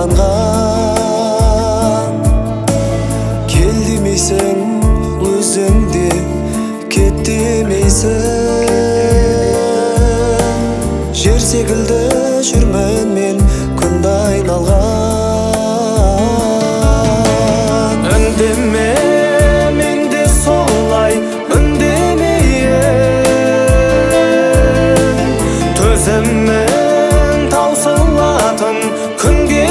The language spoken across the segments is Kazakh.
байланған. Кел демейсің, өзің де кет демейсің. Жер секілді жүрмін мен күнді айналған. Үндеме, мен де солай үндемейін. Төзімім таусылатын күнге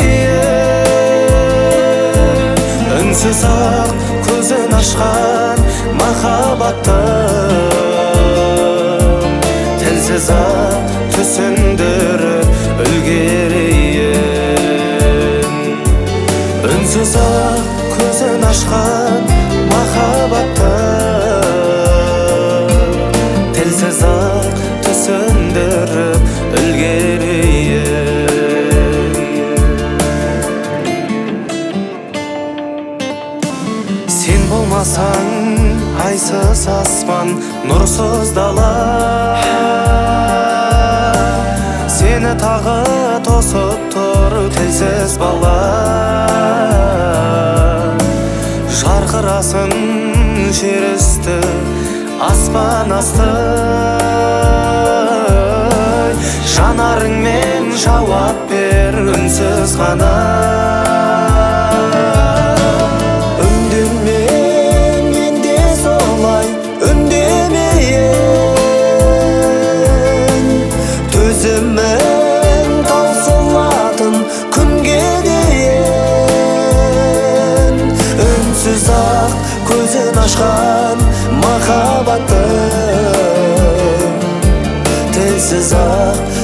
дейін. Үнсіз ақ көзін ашқан махаббаттым, тілсіз ақ түсіндіріп үлгерейін. Үнсіз ақ көзін ашқан махаббаттым, тілсіз ақ түсіндіріп үлгерейін. Сен болмасаң айсыз аспан, нұрсыз дала. Сені тағы тосып тұр тілсіз бала. Жарқырасын жер үсті, аспан асты. Жанарыңмен жауап бер үнсіз ғана. Үндеме, мен де солай үндемейін. Төзімім таусылатын күнге дейін. Үнсіз ақ көзін ашқан махаббаттым, тілсіз ақ